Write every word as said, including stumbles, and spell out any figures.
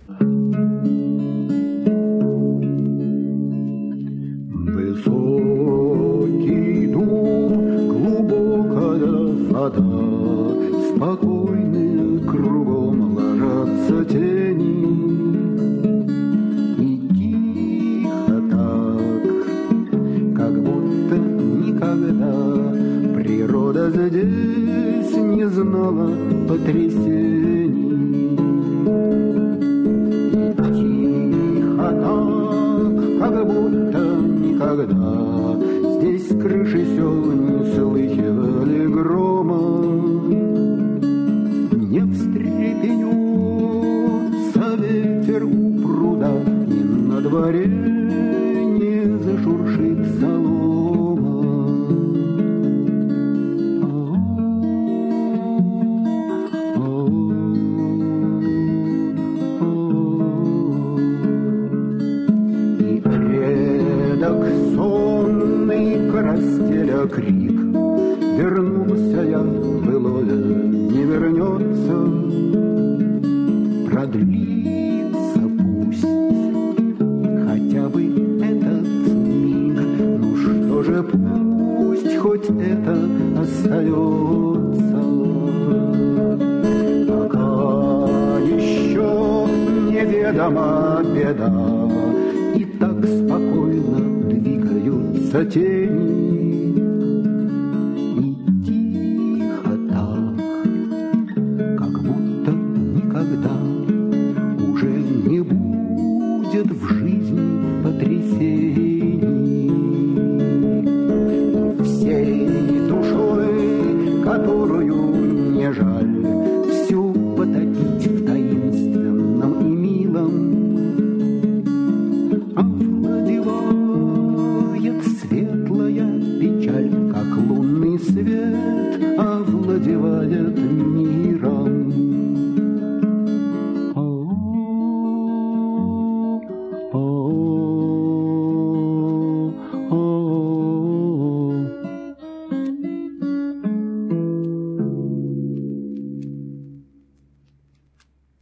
Высокий дуб, глубокая вода, спокойные кругом ложатся тени. И тихо так, как будто никогда природа здесь не знала потрясений. И тихо так, как будто никогда здесь крыши все не слыхивали грома. Не встрепенется ветер у пруда, и на дворе не зашуршит солома. И предок сонный коростеля крик: вернулся я, былое не вернется. Продлится пусть хотя бы этот миг, ну что же, пусть хоть это остается. Пока еще неведома беда, и так спокойно двигаются тени.